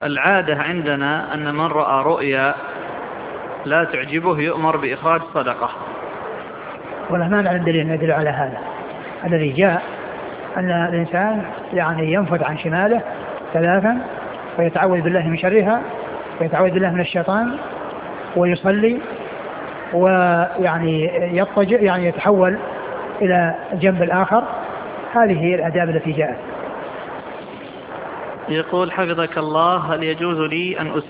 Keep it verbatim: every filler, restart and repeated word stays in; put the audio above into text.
العادة عندنا أن من رأى رؤيا لا تعجبه يؤمر بإخراج صدقة. ولا ما نعلم دليل يدل على هذا. الذي جاء أن الإنسان يعني ينفذ عن شماله ثلاثا ويتعوذ بالله من شرها ويتعوذ بالله من الشيطان ويصلي ويعني يضطجع يعني يتحول إلى الجنب الآخر. هذه هي الآداب التي جاءت. يقول حفظك الله: هل يجوز لي أن